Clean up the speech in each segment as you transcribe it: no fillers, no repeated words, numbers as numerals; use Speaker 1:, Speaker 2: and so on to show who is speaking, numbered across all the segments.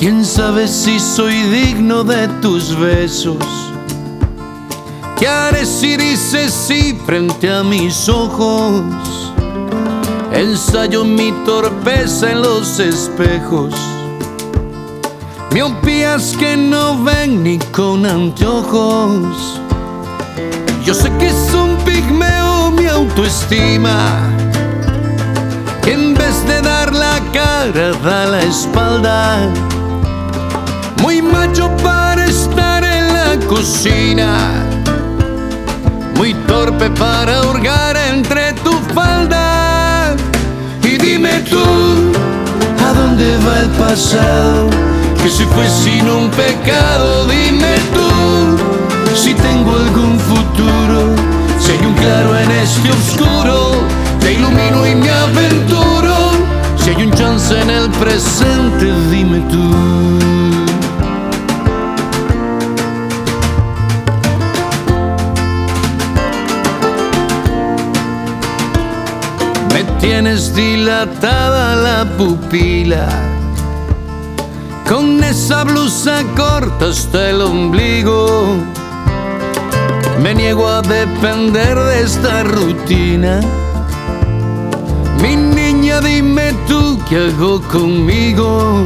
Speaker 1: Quién sabe si soy digno de tus besos. ¿Qué haré si dices sí frente a mis ojos? Ensayo mi torpeza en los espejos, miopías que no ven ni con anteojos. Yo sé que es un pigmeo mi autoestima, que en vez de dar la cara da la espalda. Muy macho para estar en la cocina, muy torpe para hurgar entre tu falda. Y dime tú, ¿a dónde va el pasado? Que si fue sin un pecado. Dime tú, si tengo algún futuro, si hay un claro en este oscuro. Te ilumino y me aventuro, si hay un chance en el presente. Dime tú. Me tienes dilatada la pupila, con esa blusa corta hasta el ombligo. Me niego a depender de esta rutina. Mi niña, dime tú, ¿qué hago conmigo?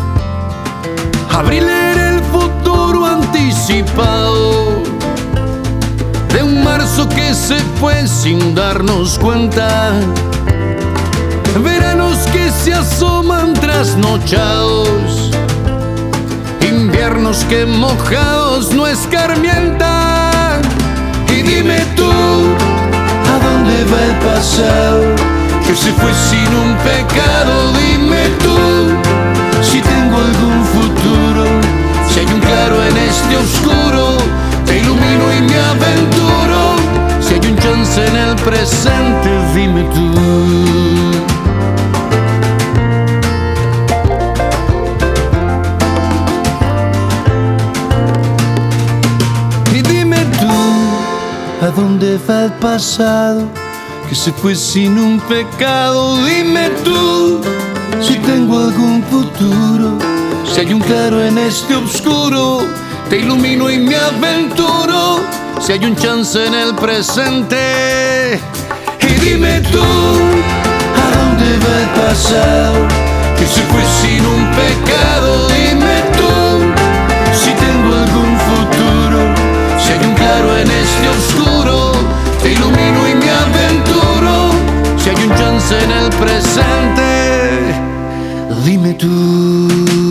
Speaker 1: Abril era el futuro anticipado de un marzo que se fue sin darnos cuenta. Veranos que se asoman trasnochados, inviernos que mojados no escarmientan. Y dime tú, ¿a dónde va el pasado? Que se fue sin un pecado. Dime tú, si tengo algún futuro, si hay un claro en este oscuro. Te ilumino y me aventuro, si hay un chance en el presente. Dime tú. ¿A dónde va el pasado? Que se fue sin un pecado. Dime tú, si tengo algún futuro, si hay un claro en este oscuro. Te ilumino y me aventuro, si hay un chance en el presente. Y dime tú, ¿a dónde va el pasado? Que se fue sin un pecado. Dime tú, si tengo algún futuro, si hay un claro en este oscuro. Te ilumino y me aventuro, si hay un chance en el presente. Dime tú.